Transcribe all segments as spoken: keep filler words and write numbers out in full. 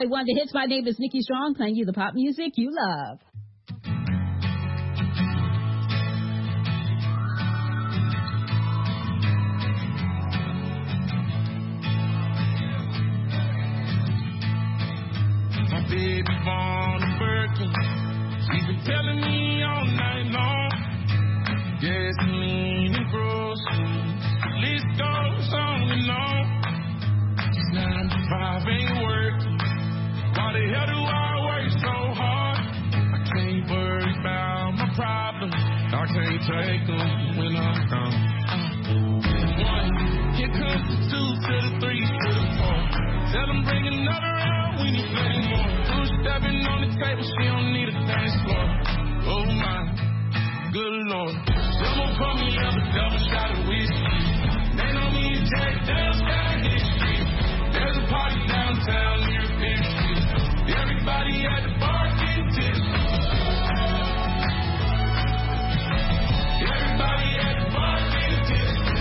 One of the hits. My name is Nikki Strong, playing you the pop music you love. My baby born in Birkin. She's been telling me all night long. Gasoline and groceries. List goes on and on. Nine to five ain't working. Why the hell do I work so hard? I can't worry about my problems. I can't take them when I'm gone. One, here comes the two to the three to the four. Tell them bring another round, we need plenty more. Two stepping on the table, she don't need a dance floor. Oh my, good lord. Someone pour me up a double shot of whiskey. They know me and Jack Dale's got a history. There's a party downtown near Fifth Street. Everybody at the bar getting tipsy. Everybody at the bar getting tipsy.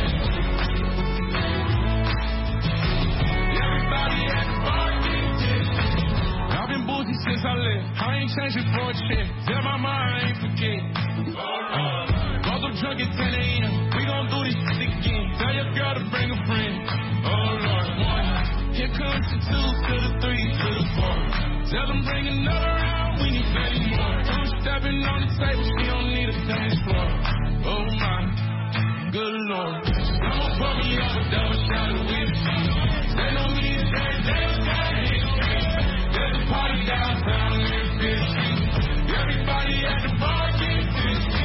Everybody at the bar getting tipsy. I've been boozy since I left. I ain't changing for a check. Tell my mom I ain't forget. Uh, Cause I'm drunk at ten a.m. We gon' do this shit again. Tell your girl to bring a friend. Oh Lord, one. Here comes the two to the three to the four. Tell them bring another round, we need plenty more. Two stepping on the table, she don't need a dance floor. Oh my, good lord. I'ma pour me up a double shot of whiskey. They know me and Jack, they got a history. There's a party downtown near Fifth Street. Everybody at the bar getting tipsy.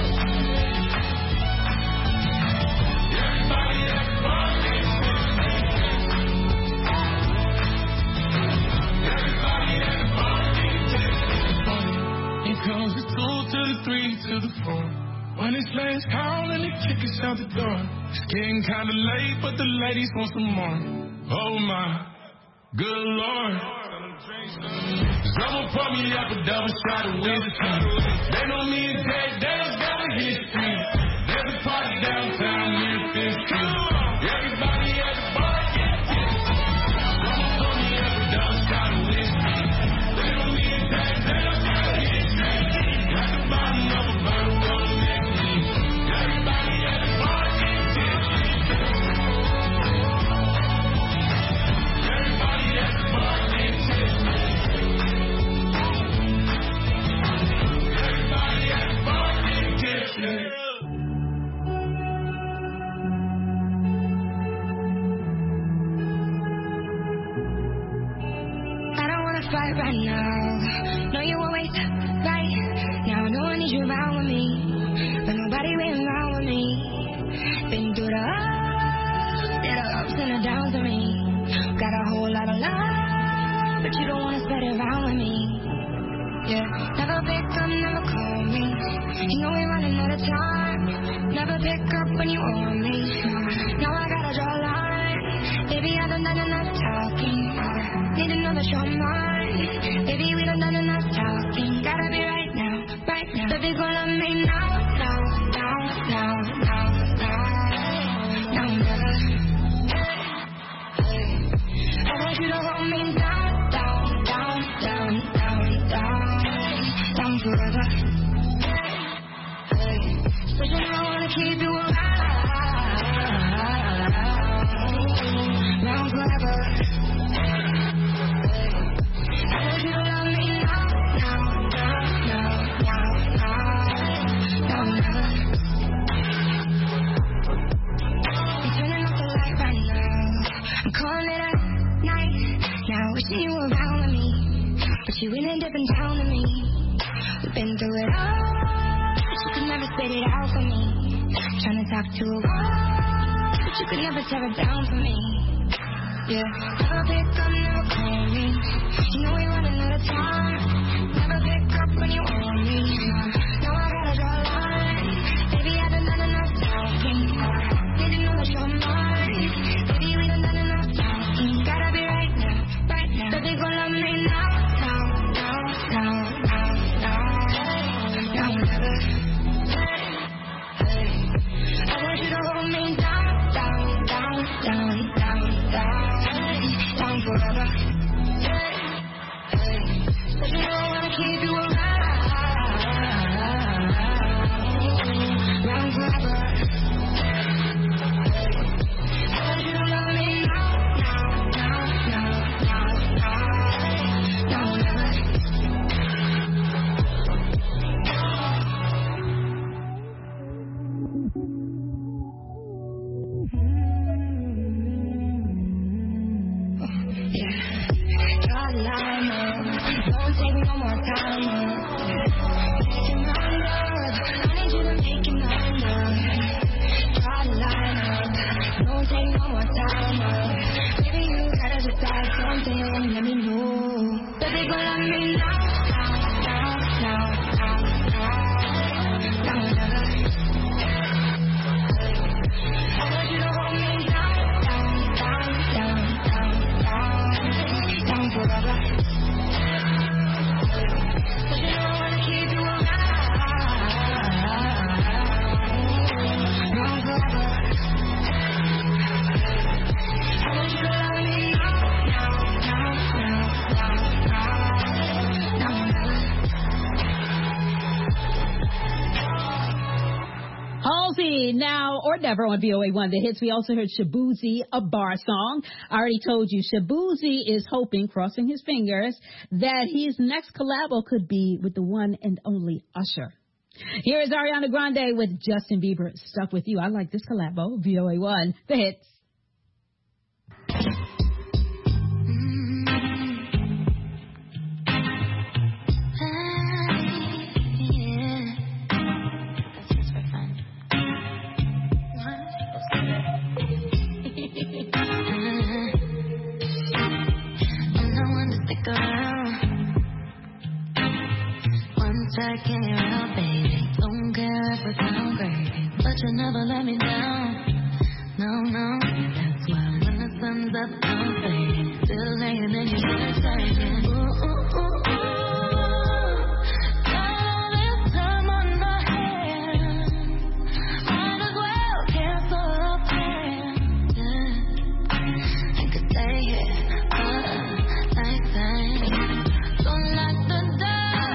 Everybody at the bar getting tipsy. Everybody at the bar getting tipsy. Here comes the two to the three to the four. When it's last call and they kick us out the door. It's getting kinda late, but the ladies want some more. Oh my, good lord. Someone pour me up a double shot of whiskey. They know me and Jack Dale's got a history. There's a party downtown near Fifth Street. Everybody at the bar getting tipsy. Someone pour me up a double shot of whiskey. They know me and Jack Dale's got a history. At the bottom of a bottle roll next to me. Everybody at the bar getting tipsy. Everybody at the bar getting tipsy. Everybody at the bar getting tipsy. I don't wanna fight right now. No, you always right. Now I know I need you around with me, but nobody been around with me. Been through the ups, the ups and the downs of me. Got a whole lot of love, but you don't wanna spread it around with me. Yeah, never pick up, never call me. You know we running out of time. Never pick up when you want me. Now I gotta draw a line. Baby, I done done enough talking. Need to know that you're mine. Baby, we done done enough talking. Gotta be right now, right now. Baby, go love me now, now, now, now, now, now, now, never. I want you to hold me down, down, down, down, down, down, down forever. So you know I wanna keep you around, down forever. I want you to love me now, now, now, now, now, now, never. I'm turning off the light right now. I'm calling it a night. Now wishing you were around with me, but you in a different town than me. We've been through it all, but you could never spit it out for me. Trying to talk to a wall, but you could never tear it down for me. Yeah, never pick up, never call me. You know we running out of time. Never pick up when you want me. Now I gotta draw a line. Baby, I done done enough talking. Need to know that you're mine. Baby, we done done enough talking. Gotta be right now, right now. Baby, go love me now, now, now, now, now, now, now, never. I want you to hold me down, down, down, down, down, down, down forever. one more time up. Make your mind up. I need you to make your mind up. Try to line up. Don't take one more time up. Maybe you gotta decide something and let me know. Baby, go let me know. Now, now, now, now, now, now, now. I want you to hold me down, down, down, down, down, down, down forever. But you know I wanna keep you around, down forever. I want you to love me now, now, now, now, now, now, now. Halsey, now or never on V O A one. The hits. We also heard Shaboozey, a bar song. I already told you, Shaboozey is hoping, crossing his fingers, that his next collabo could be with the one and only Usher. Here is Ariana Grande with Justin Bieber, Stuck With You. I like this collabo. V O A one, the hits. Check it out, baby. Don't care if it sounds crazy, but you never let me down. No, no. That's why when the sun's up, I'm fading. Still laying in your bed, saying, ooh, ooh, ooh, ooh. Got all this time on my hands. Might as well cancel our plans. Yeah. I could stay here all night time. Don't lock the door.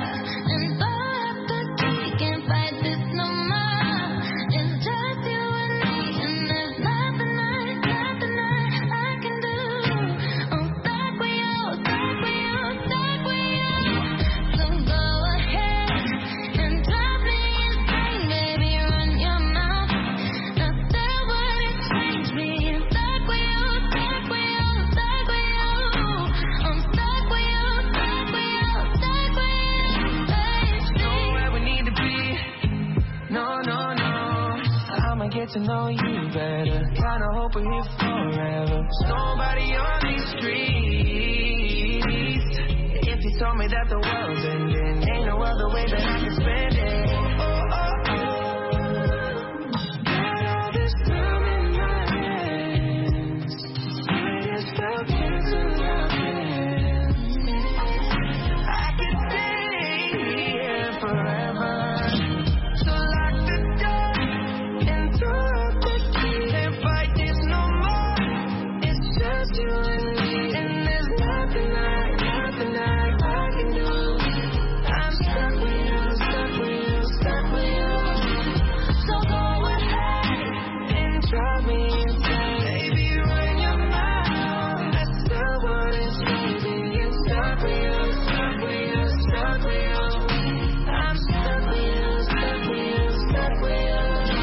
Get to know you better. Kinda hope we're here forever. There's nobody on these streets. If you told me that the world's ending, ain't no other way that I can spend it. Oh, oh, oh. Got all this time in my hands. Might as well cancel our plans. I could stay here forever. So lock the door. Can't fight this no more. It's just you and me, and there's nothing I, nothing I, I can do. I'm stuck with you, stuck with you, stuck with you. So go ahead and drive me insane, baby. When you're mine, that's still what it's crazy. It's stuck with you, stuck with you, stuck with you. I'm stuck with you, stuck with you, stuck with you.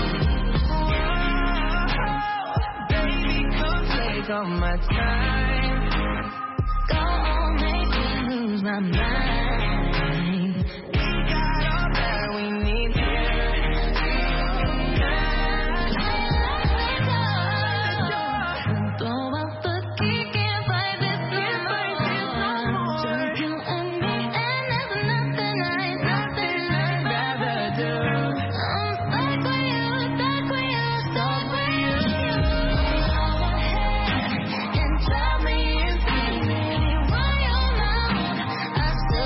All my time, go on, make me lose my mind. We got all that we need here. Throw out the key, can't fight this no more. Just you and me, and there's nothing I, nothing I'd rather do. I'm stuck with you, stuck with you, stuck with you. Tell me if you really want your mouth. I still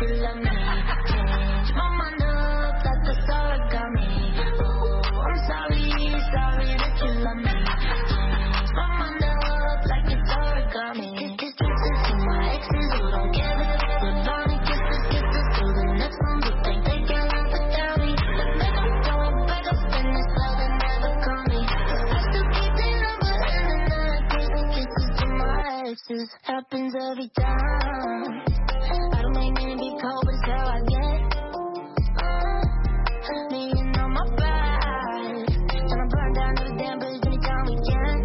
you love me. Change my mind up like a origami. Oh, I'm sorry, sorry that you love me. Change my mind up like it's origami. Kiss, kiss, kisses to my exes who don't give a fuck about me. Kisses, kisses to the next one who think they can live without me. Make them go back up in this love and never call me. I still keep their number and then I kisses, kisses to my exes. Happens every time. I don't make men be cold, but it's how I get. Uh, me and all my pride. Tryna burn down every damn bridge anytime we can.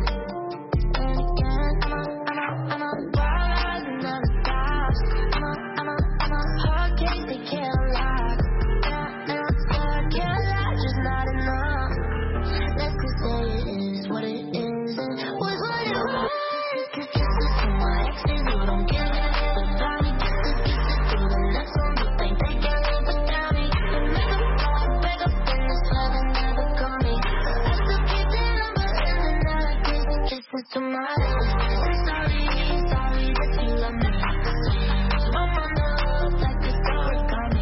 And again, I'm a, I'm a, I'm a wild eyes and never stops. I'm a, I'm a, I'm a hard case they can't lock. Yeah, yeah, yeah, can't lie, just not enough. Let's just say it is what it is and was what it was. Kiss, kisses to my exes who don't give a fuck about me. Kisses, kisses to the next one who think they can live without me. And make them go back up in this love and never call me. I still keep their number and then I kisses, kisses to my exes. I'm sorry, sorry that you love me. Change my mind up like it's origami.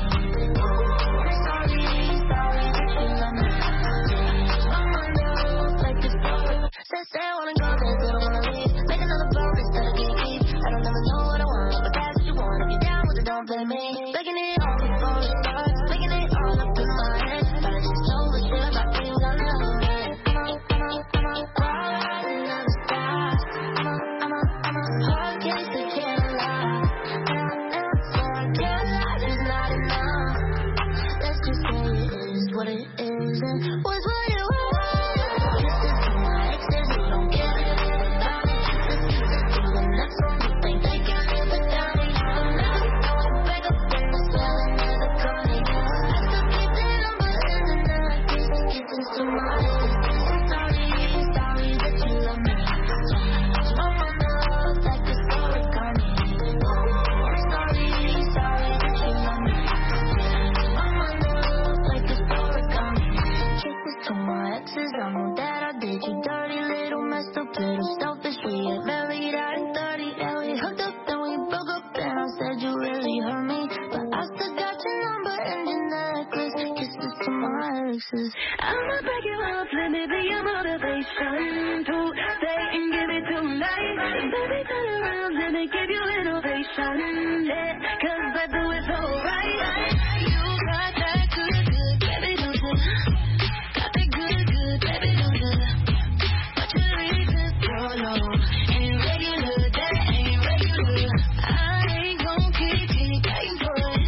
Oh, I'm sorry, sorry that you love me. Change my mind up like it's origami. Say, say I wanna go, then say I wanna leave. Make another blow instead of getting deep. I don't ever know what I want, but that's what you want. If you're down with it, don't blame me. Making it all before it starts. Making it all up in my head. But I just know the shit about things I'll never get. I'm a, I'm a, I'm a wild ride and never stop. I'm a, I'm a, I'm a hard case that can't lie. And I, and I swear I can't lie, there's not enough. Let's just say it is what it is and was what it was. Kisses to my exes who don't give a fuck about me. Kisses, kisses to the next one who think they can live without me. I'm never going back up in this well and never call me. I still keep their number and then I kisses, kisses to my exes. I'm sorry, sorry that you love me. Change my mind up like it's origami. Oh, I'm sorry, sorry that you love me. Change my mind up like it's origami. Kisses to my exes, I know that I did you dirty, little messed up, little selfish. We had married out at thirty, and we hooked up, then we broke up, and I said you really hurt me, but I still got your number and your necklace. Kisses to my exes. I'ma break you off, let me be your motivation to stay and give it tonight. Baby, turn around, let me give you innovation. Yeah, cause I do it so right. You got that good, good, baby, don't you? Got that good, good, baby, don't you? But your reasons so low. Ain't regular, that ain't regular. I ain't gon' keep, keep waiting for it.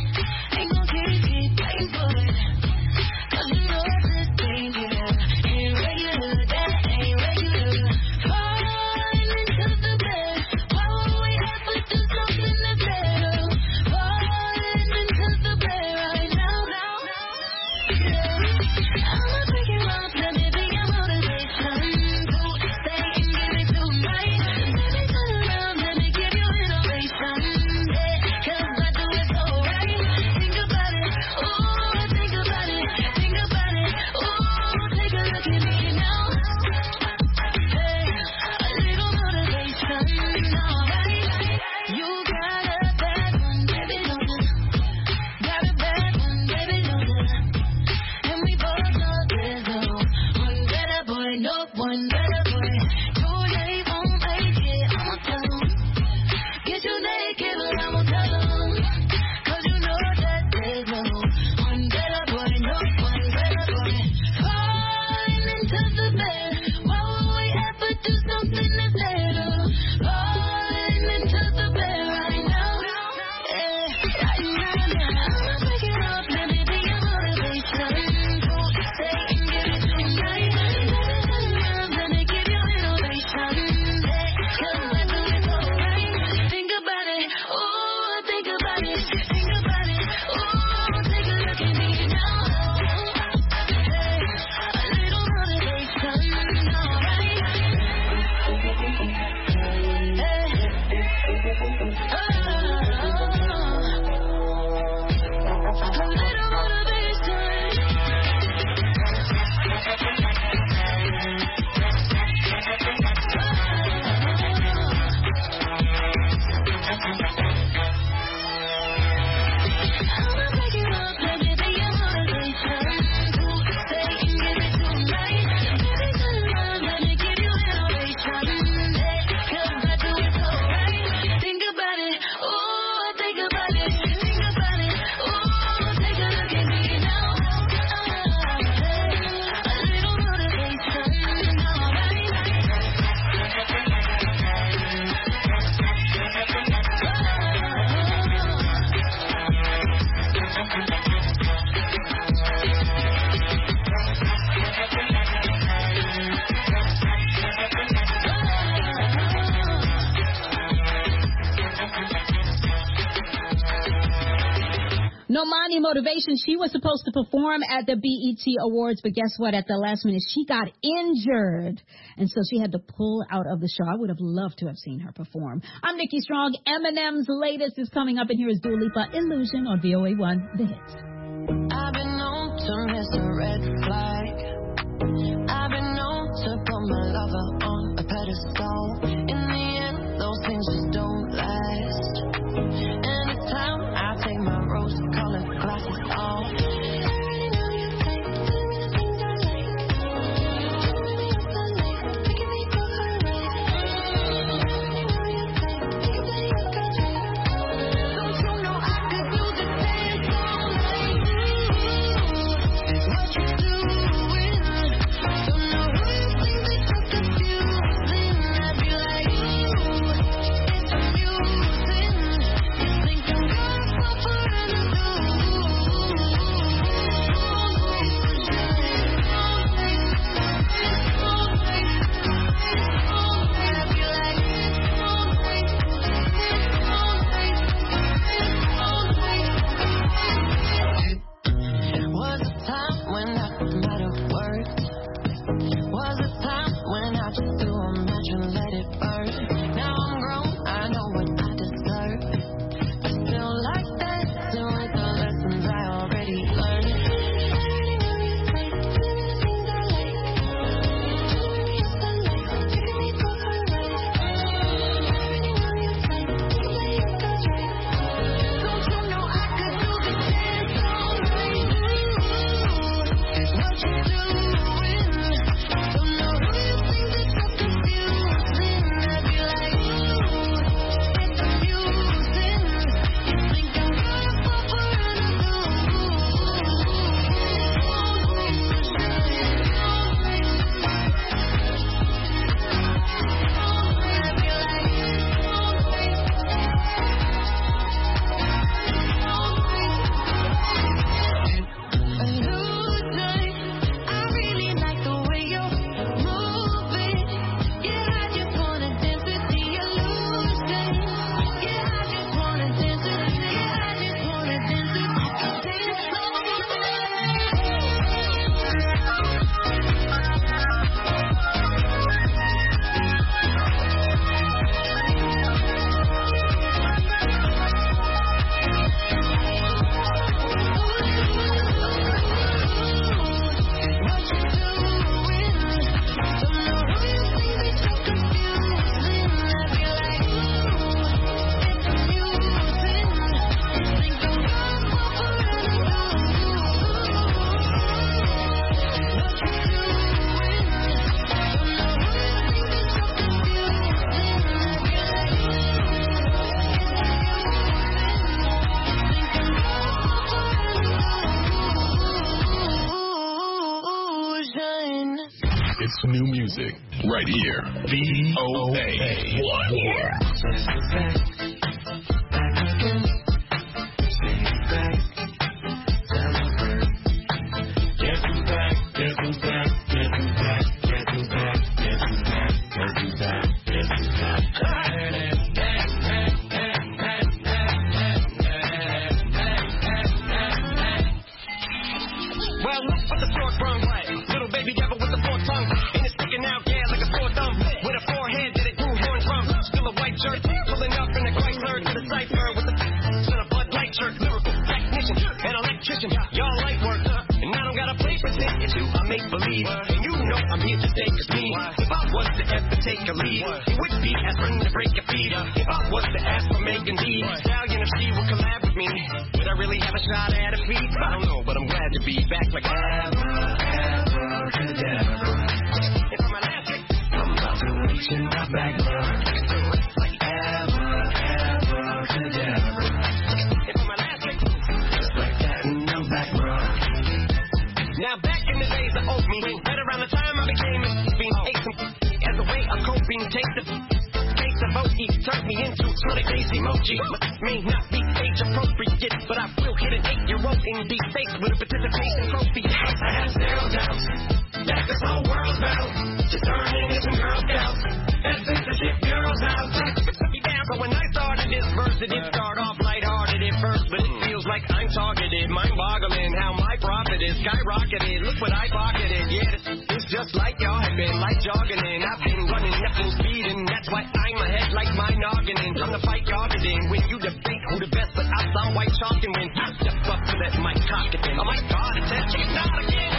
Ain't gon' keep, keep waiting for it. Cause you know this danger. Ain't regular, that ain't regular. Falling into the bed. Why would we ever do something that's better? Falling into the bed right now. Yeah. I'ma break it off, let me be your motivation to stay and give it tonight. Baby, turn around, let me give you innovation. Yeah, cause I do it so right. Think about it, ooh, think about it, think about it, ooh, take a look at me now. Hey, a little motivation, alright. You got a bad one, baby, don't you? Got a bad one, baby, don't you? And we both know there's a Normani Motivation, she was supposed to perform at the B E T Awards, but guess what? At the last minute, she got injured. And so she had to pull out of the show. I would have loved to have seen her perform. I'm Nikki Strong. Eminem's latest is coming up, and here is Dua Lipa, Illusion on V O A one, The Hits. I've been known to miss a red flag. I've been known to put my lover on a pedestal. In the end, those things just don't last. Anytime I take my rose-colored glasses off, New music right here. V O A one. So when I started this verse, it did start off lighthearted at first, but it feels like I'm targeted. skyrocketed. Look what I pocketed. Yeah, this, this just like y'all have been like jogging in. I've been running at full speed, and that's why I'm ahead like my noggin. I'm the fight y'all get in. When you debate who the best, but I sound white chalk and when I step up to that mic cock it in. Oh my God, it's that chicken out again.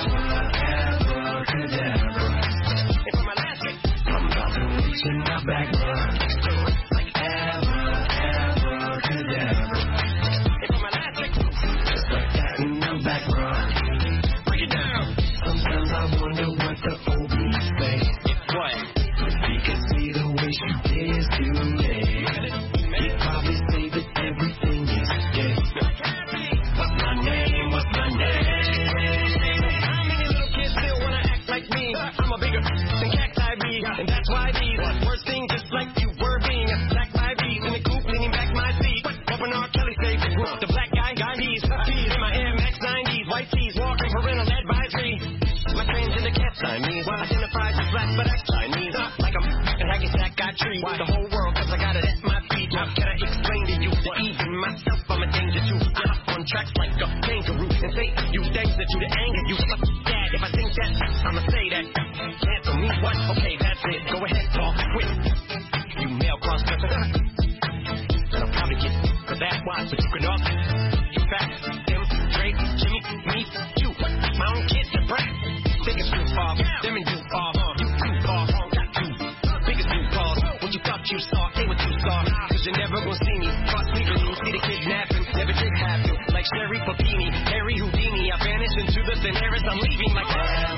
Abracadabra. And for my last hit, I'm about to reach in my back, bro. Like abra, abracadabra. And for my last hit, just like that in my back, bro. Break it down. Sometimes I wonder what the O B say. What? You can see the way she is today. He probably say that everything is gay. What's my name? What's my name? How many little kids still wanna act like me? I'm a bigger than cacti be, and that's why these worst things just like you were being attacked by bees in the coop, leaning back my seat. Open R. Kelly safe with the black guy, guy he's feet in my Air Max nineties, white tees, walking parental advisory. My transgender cat Siamese, identifies as black but act Chinese. Like I'm a hacky sack, got trees. The whole world, cause I got it at my feet. How can I explain to you that even myself I'm a danger to? I hop on tracks like a kangaroo and say you danger to the anger you. Fuck that, if I think that, I'ma say that. Cancel me, what? Okay, that's it. Go ahead, talk, quit. You male cross-dresser. And I'll probably get for that watch, but you can up. You fat, them, Drake, Jimmy, me, you. My own kids are brat. Biggest group off, them and you off. You two off, got two. Biggest group calls. What you thought you saw, ain't what you saw. Cause you're never gonna see me. Cross sleeping, you see the kidnapping. Never did happen. Like Sherry Papini, Harry Houdini. I vanish into the thin air as I'm leaving like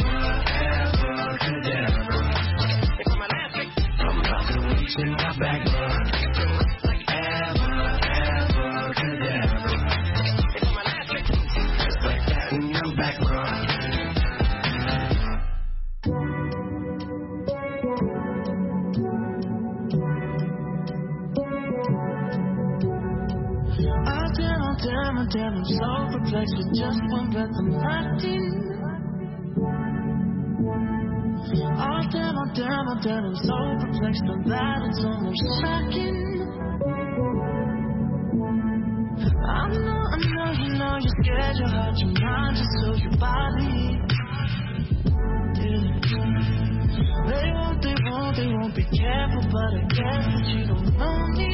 abracadabra. And for my last pick, I'm about to reach in my back, bro. Like abracadabra. And for my last pick, just like that in your back, bro. Damn, oh damn, I'm so perplexed with just one breath I'm acting. Oh damn, oh damn, oh damn, I'm so perplexed by that it's almost shocking. I know, I know, you know, you're scared, your heart, your mind, just so your body. Yeah. They won't, they won't, they won't be careful, but I guess that you don't know me.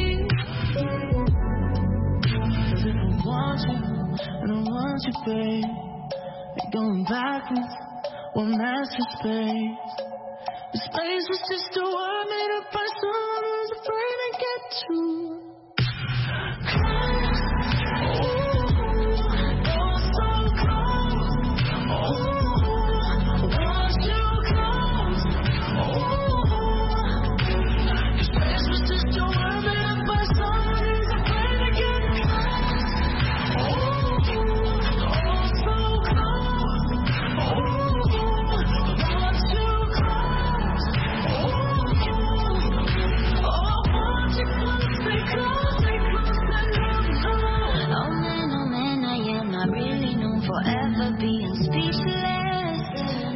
I want you, and I want you, babe. Ain't going backwards, one master space. The space was just a word made up by someone who's afraid to get too close. Ooh, you're so close. Ooh, I want you close. Ooh, the space was just a word made up by someone who's afraid to get close. Forever being speechless.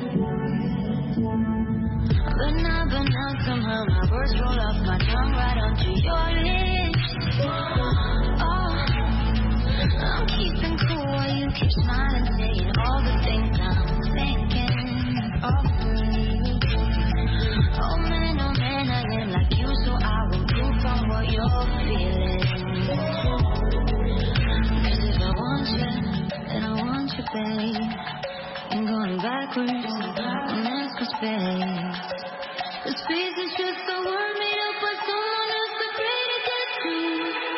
But now, but now somehow my words roll off my tongue right onto your lips. Oh, I'm keeping cool while you keep smiling, saying all the things I'm thinking of you. Oh man, oh man, I am like you, so I will prove from what you're feeling. Cause if I want you, then I want you, babe. And going backwards, and that's for space. The space is just a word made up by someone else afraid to get too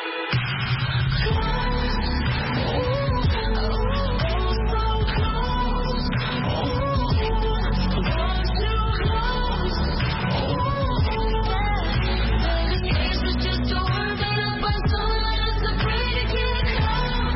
close. Ooh, oh, so close. Ooh, I want you close. Ooh, yeah. The space is just a word made up by someone else afraid to get close.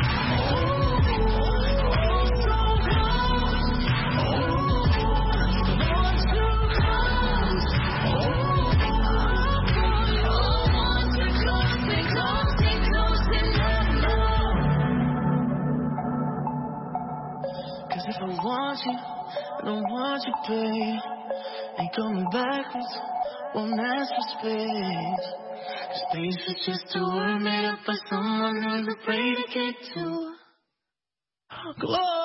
If I want you, I don't want you, babe. Ain't coming backwards, won't ask for space. Cause space is just a word made up by someone who's afraid to get too close.